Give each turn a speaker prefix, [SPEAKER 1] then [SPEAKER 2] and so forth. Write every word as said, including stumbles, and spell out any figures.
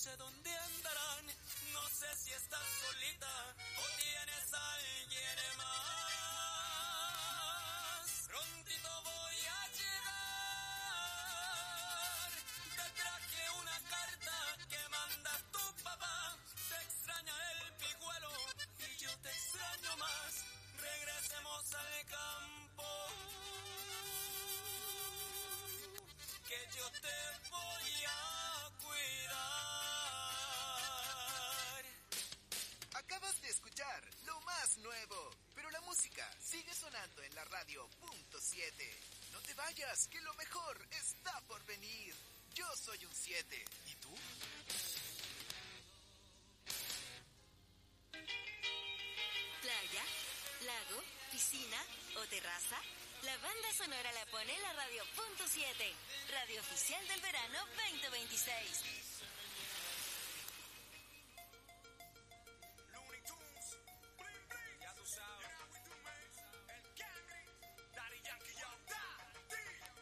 [SPEAKER 1] sé dónde andarán, no sé si estás solita o tienes a alguien más. Prontito voy a llegar, te traje una carta que manda tu papá. Te extraña el pigüelo y yo te extraño más. Regresemos al campo, que yo te voy a cuidar.
[SPEAKER 2] Acabas de escuchar lo más nuevo, pero la música sigue sonando en la radio punto siete. No te vayas, que lo mejor está por venir. Yo soy un siete. ¿Y tú?
[SPEAKER 3] ¿Playa, lago, piscina o terraza? La banda sonora la pone la radio punto siete, radio oficial del verano veinte